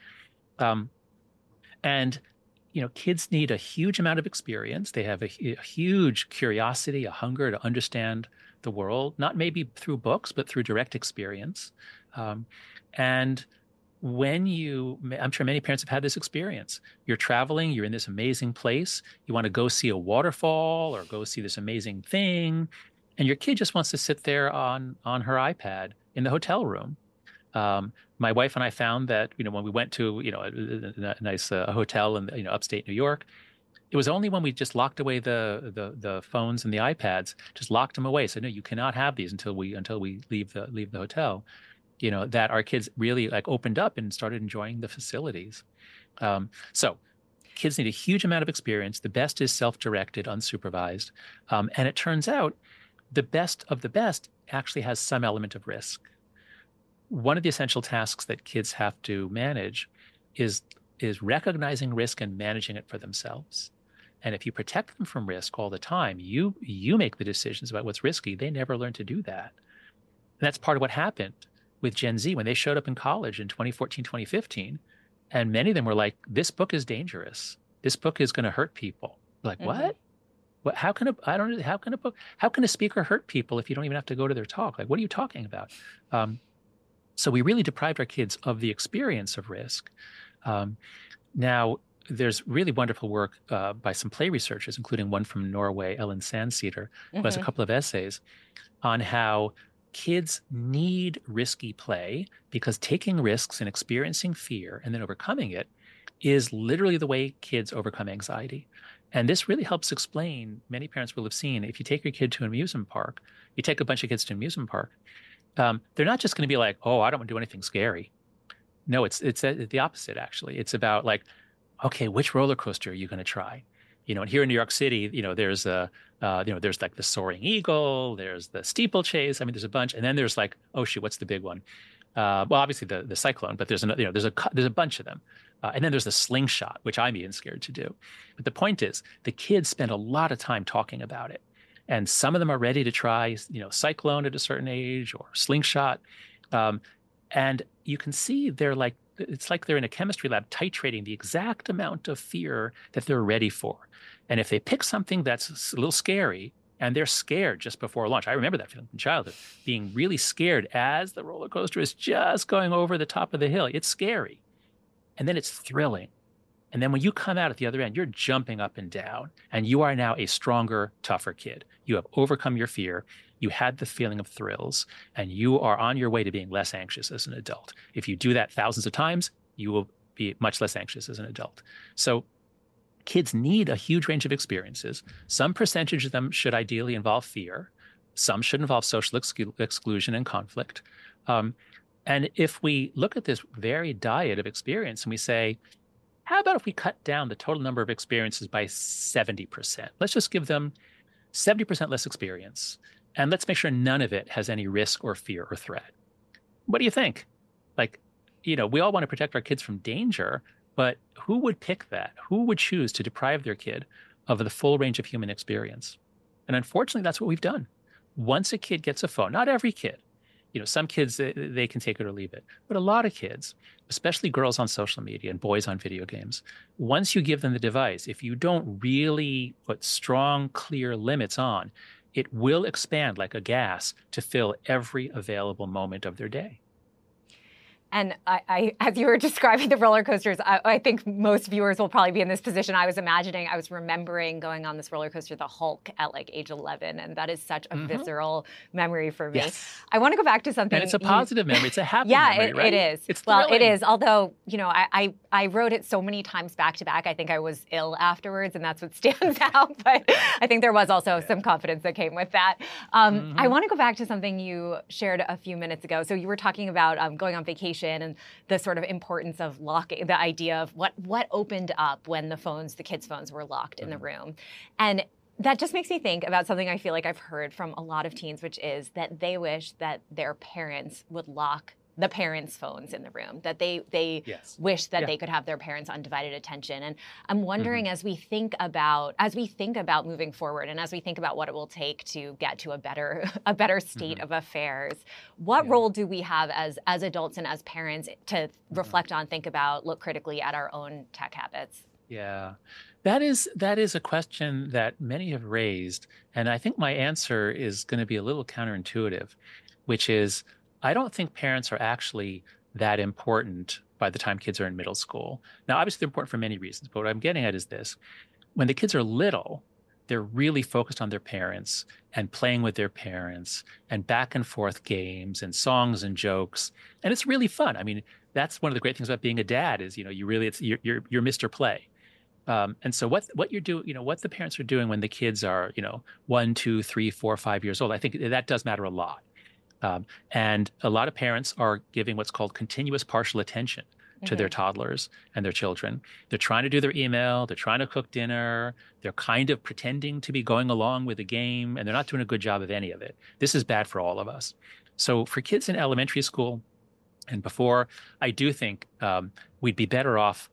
Kids need a huge amount of experience. They have a huge curiosity, a hunger to understand the world, not maybe through books, but through direct experience. And I'm sure many parents have had this experience. You're traveling, you're in this amazing place, you want to go see a waterfall or go see this amazing thing, and your kid just wants to sit there on her iPad in the hotel room. My wife and I found that, when we went to, a nice hotel in, upstate New York, it was only when we just locked away the phones and the iPads, just locked them away. Said, no, you cannot have these until we leave the hotel. That our kids really like opened up and started enjoying the facilities. So kids need a huge amount of experience. The best is self-directed, unsupervised. And it turns out the best of the best actually has some element of risk. One of the essential tasks that kids have to manage is recognizing risk and managing it for themselves. And if you protect them from risk all the time, you make the decisions about what's risky. They never learn to do that. And that's part of what happened with Gen Z when they showed up in college in 2014, 2015. And many of them were like, this book is dangerous. This book is going to hurt people. Like, what? What? How can a speaker hurt people if you don't even have to go to their talk? Like, what are you talking about? So we really deprived our kids of the experience of risk. Now, there's really wonderful work by some play researchers, including one from Norway, Ellen Sandcedar, who has a couple of essays on how kids need risky play because taking risks and experiencing fear and then overcoming it is literally the way kids overcome anxiety. And this really helps explain, many parents will have seen, if you take your kid to an amusement park, you take a bunch of kids to an amusement park, they're not just going to be like, oh, I don't want to do anything scary. No, it's the opposite, actually. It's about like, okay, which roller coaster are you going to try? And here in New York City, there's there's like the Soaring Eagle, there's the Steeplechase. I mean, there's a bunch, and then there's like, oh shoot, what's the big one? Well, obviously the Cyclone, but there's a bunch of them, and then there's the Slingshot, which I'm even scared to do. But the point is, the kids spend a lot of time talking about it, and some of them are ready to try, Cyclone at a certain age or Slingshot, and you can see it's like they're in a chemistry lab titrating the exact amount of fear that they're ready for. And if they pick something that's a little scary and they're scared just before launch, I remember that feeling from childhood, being really scared as the roller coaster is just going over the top of the hill. It's scary. And then it's thrilling. And then when you come out at the other end, you're jumping up and down and you are now a stronger, tougher kid. You have overcome your fear. You had the feeling of thrills, and you are on your way to being less anxious as an adult. If you do that thousands of times, you will be much less anxious as an adult. So kids need a huge range of experiences. Some percentage of them should ideally involve fear. Some should involve social exclusion and conflict. And if we look at this varied diet of experience and we say, how about if we cut down the total number of experiences by 70%? Let's just give them 70% less experience. And let's make sure none of it has any risk or fear or threat. What do you think? Like, we all want to protect our kids from danger, but who would pick that? Who would choose to deprive their kid of the full range of human experience? And unfortunately, that's what we've done. Once a kid gets a phone, not every kid, some kids, they can take it or leave it, but a lot of kids, especially girls on social media and boys on video games, once you give them the device, if you don't really put strong, clear limits on, it will expand like a gas to fill every available moment of their day. And I, as you were describing the roller coasters, I think most viewers will probably be in this position. I was remembering going on this roller coaster, the Hulk, at like age 11. And that is such a visceral memory for me. Yes. I want to go back to something. And it's a positive memory. It's a happy memory, right? It is. It's well, thrilling. it is. Although, I wrote it so many times back to back. I think I was ill afterwards, and that's what stands out. But I think there was also some confidence that came with that. I want to go back to something you shared a few minutes ago. So you were talking about going on vacation and the sort of importance of locking, the idea of what opened up when the kids' phones were locked in the room. And that just makes me think about something I feel like I've heard from a lot of teens, which is that they wish that their parents would lock the parents' phones in the room, that they wish that they could have their parents' undivided attention. And I'm wondering, as we think about moving forward, and as we think about what it will take to get to a better state of affairs, what role do we have as adults and as parents to reflect on, think about, look critically at our own tech habits? Yeah, that is a question that many have raised, and I think my answer is going to be a little counterintuitive, which is, I don't think parents are actually that important by the time kids are in middle school. Now, obviously, they're important for many reasons, but what I'm getting at is this. When the kids are little, they're really focused on their parents and playing with their parents and back and forth games and songs and jokes. And it's really fun. I mean, that's one of the great things about being a dad is, you're Mr. Play. And so what you're doing, what the parents are doing when the kids are, 1, 2, 3, 4, 5 years old, I think that does matter a lot. And a lot of parents are giving what's called continuous partial attention to their toddlers and their children. They're trying to do their email. They're trying to cook dinner. They're kind of pretending to be going along with the game, and they're not doing a good job of any of it. This is bad for all of us. So for kids in elementary school and before, I do think we'd be better off,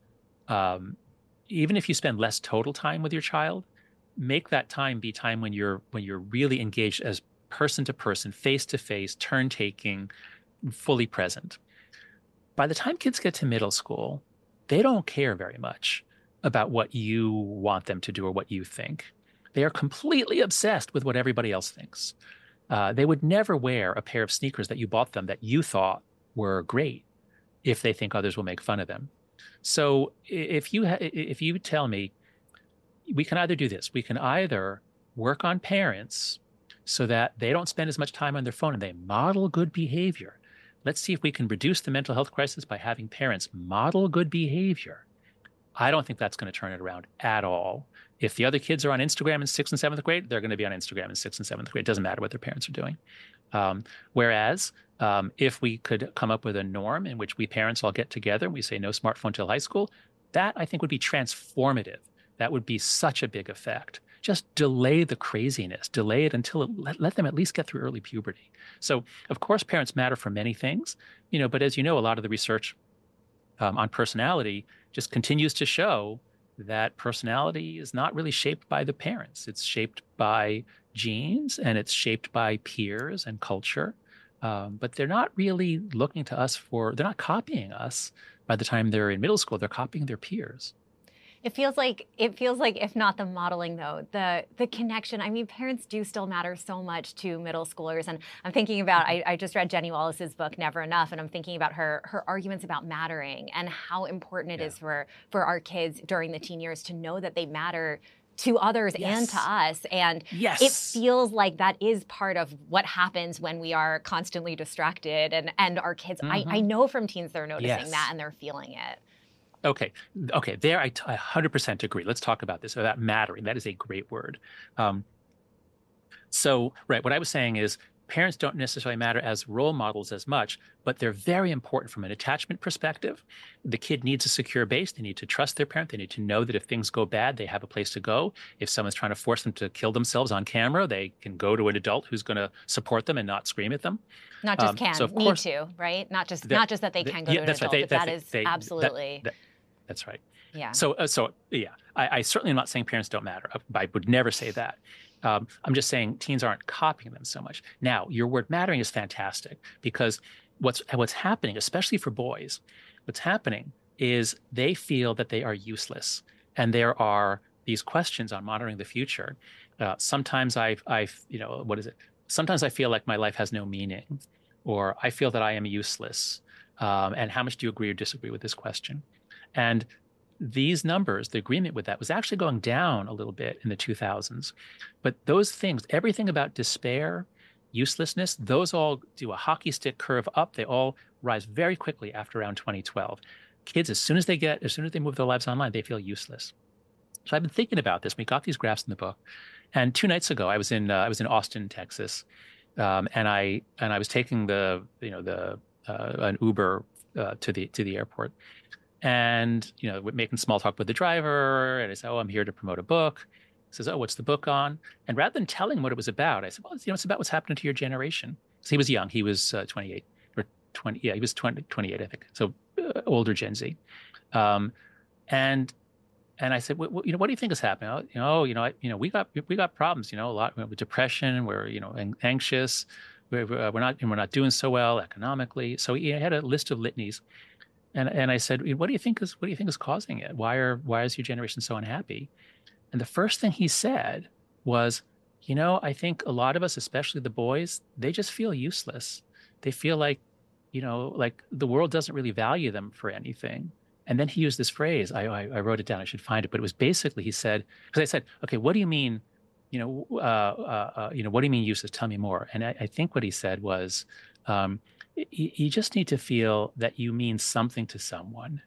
even if you spend less total time with your child, make that time be time when you're really engaged as person to person, face to face, turn taking, fully present. By the time kids get to middle school, they don't care very much about what you want them to do or what you think. They are completely obsessed with what everybody else thinks. They would never wear a pair of sneakers that you bought them that you thought were great if they think others will make fun of them. So if you tell me, we can either do this, we can either work on parents so that they don't spend as much time on their phone and they model good behavior. Let's see if we can reduce the mental health crisis by having parents model good behavior. I don't think that's going to turn it around at all. If the other kids are on Instagram in 6th and 7th grade, they're going to be on Instagram in 6th and 7th grade. It doesn't matter what their parents are doing. Whereas if we could come up with a norm in which we parents all get together and we say no smartphone till high school, that I think would be transformative. That would be such a big effect. Just delay the craziness, delay it until let them at least get through early puberty. So, of course, parents matter for many things, but as you know, a lot of the research on personality just continues to show that personality is not really shaped by the parents. It's shaped by genes and it's shaped by peers and culture. But they're not really looking to us they're not copying us by the time they're in middle school. They're copying their peers. It feels like if not the modeling though, the connection. I mean, parents do still matter so much to middle schoolers. And I'm thinking about, I just read Jenny Wallace's book, Never Enough, and I'm thinking about her arguments about mattering and how important it is for our kids during the teen years to know that they matter to others and to us. And it feels like that is part of what happens when we are constantly distracted and our kids, I know from teens they're noticing that and they're feeling it. Okay. There, I 100% agree. Let's talk about this, about mattering. That is a great word. So, what I was saying is parents don't necessarily matter as role models as much, but they're very important from an attachment perspective. The kid needs a secure base. They need to trust their parent. They need to know that if things go bad, they have a place to go. If someone's trying to force them to kill themselves on camera, they can go to an adult who's going to support them and not scream at them. Not just can, so need to, right? Not just that they can go to an adult, but that is absolutely... That's right. Yeah. So I certainly am not saying parents don't matter. I would never say that. I'm just saying teens aren't copying them so much. Now, your word mattering is fantastic because what's happening, especially for boys, what's happening is they feel that they are useless. And there are these questions on monitoring the future. Sometimes Sometimes I feel like my life has no meaning, or I feel that I am useless. And how much do you agree or disagree with this question? And these numbers, the agreement with that was actually going down a little bit in the 2000s. But those things, everything about despair, uselessness, those all do a hockey stick curve up. They all rise very quickly after around 2012. Kids, as soon as they move their lives online, they feel useless. So I've been thinking about this. We got these graphs in the book. And 2 nights ago, I was in Austin, Texas, and I was taking an Uber to the airport. And, making small talk with the driver. And I said, I'm here to promote a book. He says, what's the book on? And rather than telling him what it was about, I said, it's about what's happening to your generation. So he was young. He was 28 or 20. Yeah, he was 28, I think. So older Gen Z. And I said, what do you think is happening? We got problems, a lot with depression. We're, anxious. We're not doing so well economically. So he had a list of litanies. And I said, what do you think is causing it? Why is your generation so unhappy? And the first thing he said was, I think a lot of us, especially the boys, they just feel useless. They feel like like the world doesn't really value them for anything. And then he used this phrase. I wrote it down. I should find it. But it was basically, he said, because I said, okay, what do you mean? What do you mean useless? Tell me more. And I think what he said was, you just need to feel that you mean something to someone.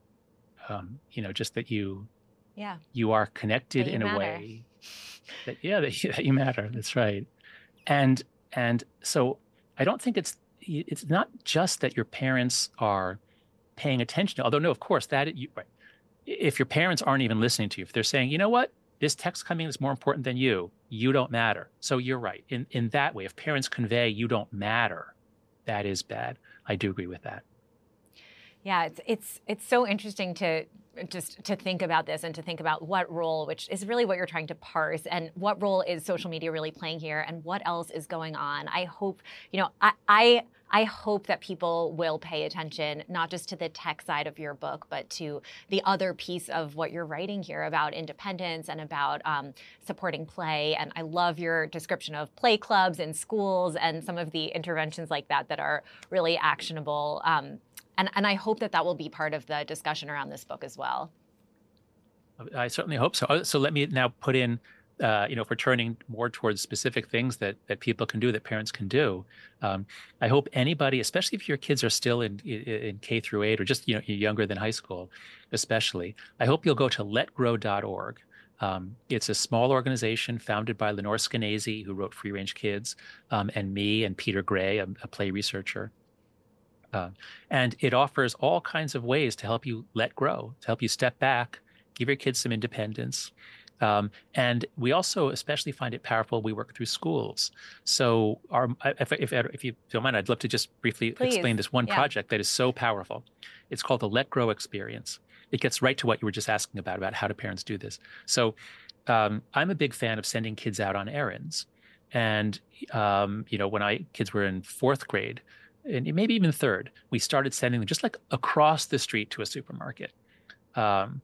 Just that you are connected in a way that you matter. That's right. And so I don't think it's not just that your parents are paying attention, although no, of course right. If your parents aren't even listening to you, if they're saying, you know what, this text coming is more important than you don't matter. So you're right. In that way, if parents convey you don't matter, that is bad. I do agree with that. Yeah, it's so interesting to think about this and to think about what role, which is really what you're trying to parse, and what role is social media really playing here, and what else is going on. I hope, I hope that people will pay attention, not just to the tech side of your book, but to the other piece of what you're writing here about independence and about supporting play. And I love your description of play clubs in schools and some of the interventions like that are really actionable. And I hope that will be part of the discussion around this book as well. I certainly hope so. So let me now put in, if we're turning more towards specific things that people can do, that parents can do. I hope anybody, especially if your kids are still in K through 8 or just younger than high school, especially, I hope you'll go to letgrow.org. It's a small organization founded by Lenore Skenazy, who wrote Free Range Kids, and me and Peter Gray, a play researcher. And it offers all kinds of ways to help you let grow, to help you step back, give your kids some independence. And we also especially find it powerful. We work through schools. So if you don't mind, I'd love to just briefly explain this one project that is so powerful. It's called the Let Grow Experience. It gets right to what you were just asking about how do parents do this. So I'm a big fan of sending kids out on errands. And, when kids were in 4th grade, and maybe even 3rd, we started sending them just like across the street to a supermarket. But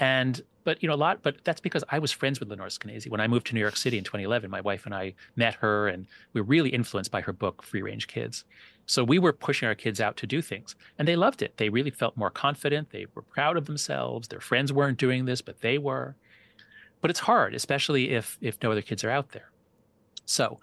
that's because I was friends with Lenore Skenazy. When I moved to New York City in 2011, my wife and I met her, and we were really influenced by her book, Free Range Kids. So we were pushing our kids out to do things, and they loved it. They really felt more confident. They were proud of themselves. Their friends weren't doing this, but they were. But it's hard, especially if no other kids are out there. So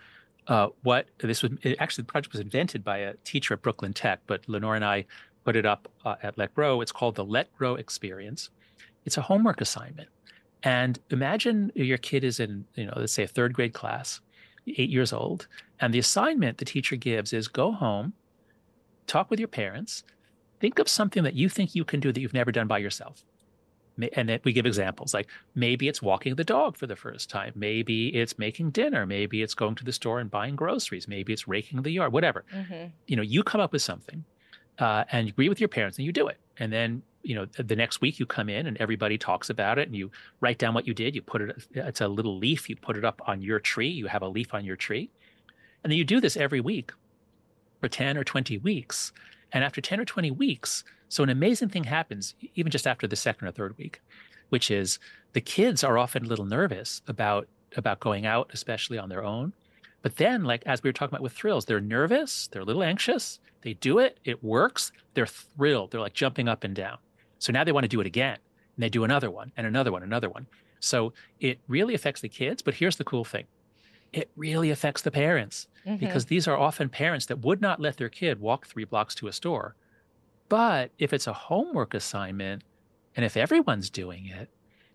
the project was invented by a teacher at Brooklyn Tech, but Lenore and I put it up at Let Grow. It's called the Let Grow Experience. It's a homework assignment. And imagine your kid is in, let's say a 3rd grade class, 8 years old. And the assignment the teacher gives is go home, talk with your parents, think of something that you think you can do that you've never done by yourself. And then we give examples, like maybe it's walking the dog for the first time. Maybe it's making dinner. Maybe it's going to the store and buying groceries. Maybe it's raking the yard, whatever. Mm-hmm. You come up with something and you agree with your parents and you do it. And then, the next week you come in and everybody talks about it and you write down what you did. You put it, it's a little leaf. You put it up on your tree. You have a leaf on your tree. And then you do this every week for 10 or 20 weeks. And after 10 or 20 weeks, so an amazing thing happens, even just after the 2nd or 3rd week, which is the kids are often a little nervous about going out, especially on their own. But then, like as we were talking about with thrills, they're nervous, they're a little anxious, they do it, it works, they're thrilled, they're like jumping up and down. So now they want to do it again, and they do another one, and another one, another one. So it really affects the kids, but here's the cool thing. It really affects the parents, because these are often parents that would not let their kid walk 3 blocks to a store. But if it's a homework assignment, and if everyone's doing it,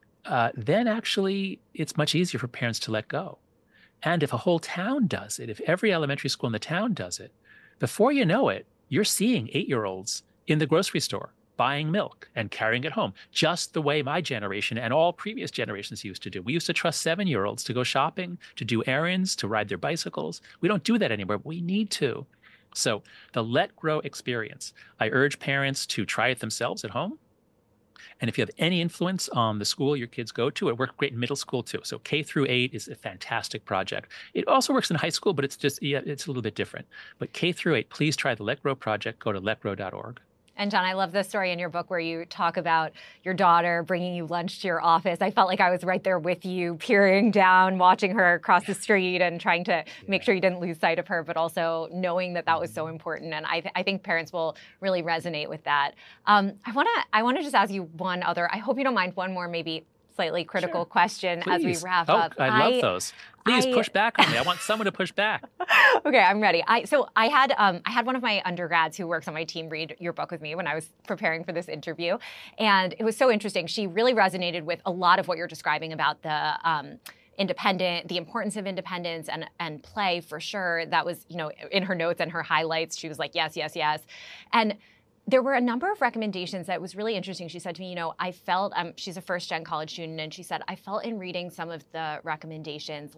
then actually it's much easier for parents to let go. And if a whole town does it, if every elementary school in the town does it, before you know it, you're seeing 8-year-olds in the grocery store buying milk and carrying it home, just the way my generation and all previous generations used to do. We used to trust 7-year-olds to go shopping, to do errands, to ride their bicycles. We don't do that anymore, but we need to. So the Let Grow Experience, I urge parents to try it themselves at home. And if you have any influence on the school your kids go to, it works great in middle school too. So K through 8 is a fantastic project. It also works in high school, but it's a little bit different. But K through 8, please try the Let Grow project. Go to letgrow.org. And John, I love the story in your book where you talk about your daughter bringing you lunch to your office. I felt like I was right there with you, peering down, watching her across the street and trying to make sure you didn't lose sight of her, but also knowing that that was so important. And I think parents will really resonate with that. I want to just ask you one other, I hope you don't mind, one more maybe slightly critical question as we wrap up. I love those. Please push back on me. I want someone to push back. Okay, I'm ready. I had one of my undergrads who works on my team read your book with me when I was preparing for this interview, and it was so interesting. She really resonated with a lot of what you're describing about the the importance of independence and play for sure. That was, in her notes and her highlights. She was like, yes, yes, yes, and there were a number of recommendations that was really interesting. She said to me, I felt, she's a first-gen college student, and she said, I felt in reading some of the recommendations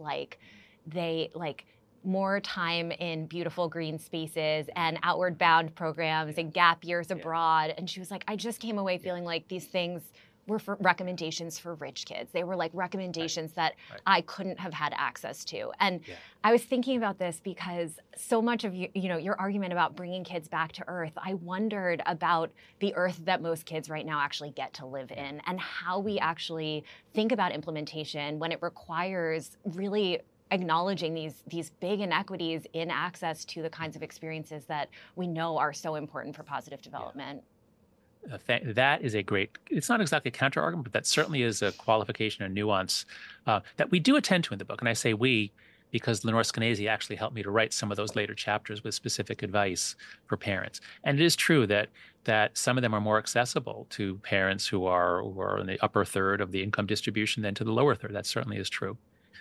more time in beautiful green spaces and outward bound programs and gap years abroad. And she was like, I just came away feeling like these things were for recommendations for rich kids. They were like recommendations that I couldn't have had access to. And I was thinking about this because so much of your argument about bringing kids back to Earth, I wondered about the Earth that most kids right now actually get to live in and how we actually think about implementation when it requires really acknowledging these big inequities in access to the kinds of experiences that we know are so important for positive development. That is it's not exactly a counter argument, but that certainly is a qualification and nuance that we do attend to in the book. And I say we because Lenore Skenazy actually helped me to write some of those later chapters with specific advice for parents. And it is true that some of them are more accessible to parents who are in the upper third of the income distribution than to the lower third. That certainly is true.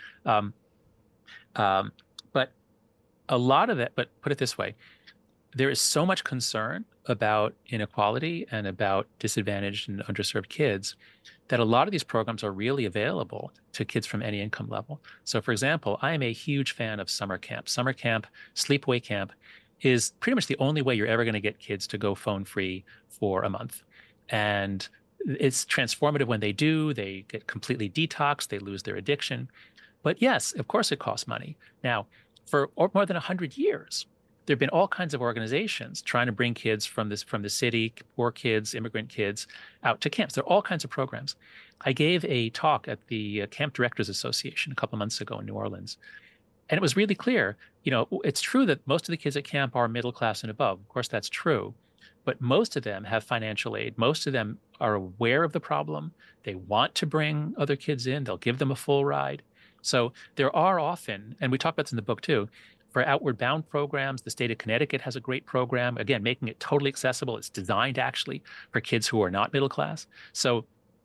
But a lot of it, but put it this way, there is so much concern about inequality and about disadvantaged and underserved kids that a lot of these programs are really available to kids from any income level. So for example, I am a huge fan of summer camp. Summer camp, sleepaway camp is pretty much the only way you're ever going to get kids to go phone free for a month. And it's transformative when they do. They get completely detoxed. They lose their addiction. But yes, of course it costs money. Now, for more than 100 years, there have been all kinds of organizations trying to bring kids from the city, poor kids, immigrant kids, out to camps. There are all kinds of programs. I gave a talk at the Camp Directors Association a couple of months ago in New Orleans. And it was really clear, it's true that most of the kids at camp are middle class and above. Of course, that's true. But most of them have financial aid. Most of them are aware of the problem. They want to bring other kids in. They'll give them a full ride. So there are often, and we talk about this in the book too, for outward bound programs, the state of Connecticut has a great program, again, making it totally accessible. It's designed actually for kids who are not middle class. So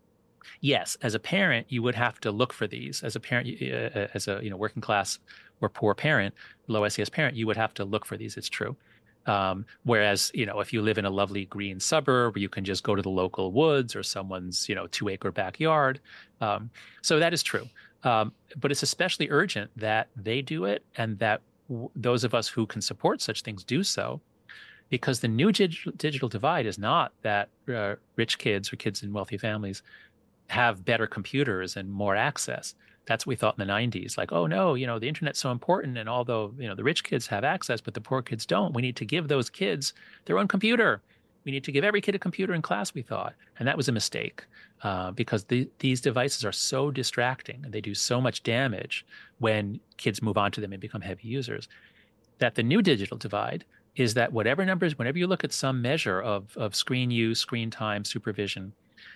yes, as a parent, you would have to look for these. As a parent, as a working class or poor parent, low SES parent, you would have to look for these. It's true. Whereas, if you live in a lovely green suburb, you can just go to the local woods or someone's, 2-acre backyard. So that is true. But it's especially urgent that they do it and that those of us who can support such things do so, because the new digital divide is not that rich kids or kids in wealthy families have better computers and more access. That's what we thought in the 90s. Like, oh no, the internet's so important, and although the rich kids have access, but the poor kids don't, we need to give those kids their own computer. We need to give every kid a computer in class, we thought. And that was a mistake because these devices are so distracting and they do so much damage when kids move on to them and become heavy users, that the new digital divide is that whatever numbers, whenever you look at some measure of screen use, screen time, supervision,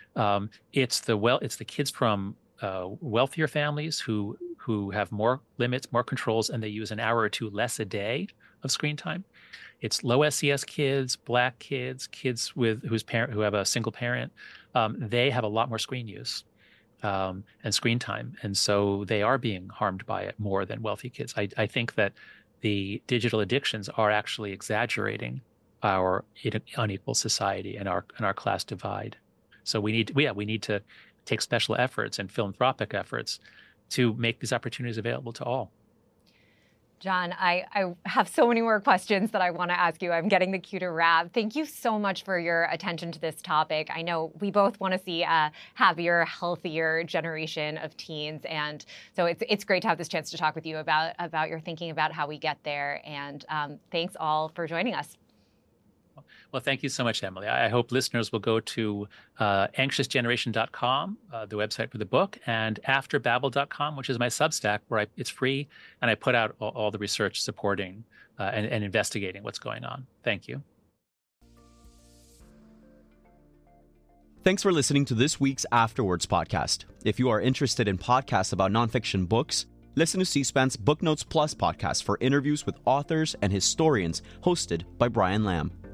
it's the kids from wealthier families who have more limits, more controls, and they use an hour or two less a day of screen time. It's low SES kids, Black kids, kids who have a single parent. They have a lot more screen use and screen time, and so they are being harmed by it more than wealthy kids. I think that the digital addictions are actually exaggerating our unequal society and our class divide. So we need to take special efforts and philanthropic efforts to make these opportunities available to all. John, I have so many more questions that I want to ask you. I'm getting the cue to wrap. Thank you so much for your attention to this topic. I know we both want to see a happier, healthier generation of teens. And so it's great to have this chance to talk with you about your thinking about how we get there. And thanks all for joining us. Well, thank you so much, Emily. I hope listeners will go to anxiousgeneration.com, the website for the book, and afterbabel.com, which is my Substack, where it's free, and I put out all the research supporting and investigating what's going on. Thank you. Thanks for listening to this week's Afterwards podcast. If you are interested in podcasts about nonfiction books, listen to C-SPAN's Book Notes Plus podcast for interviews with authors and historians hosted by Brian Lamb.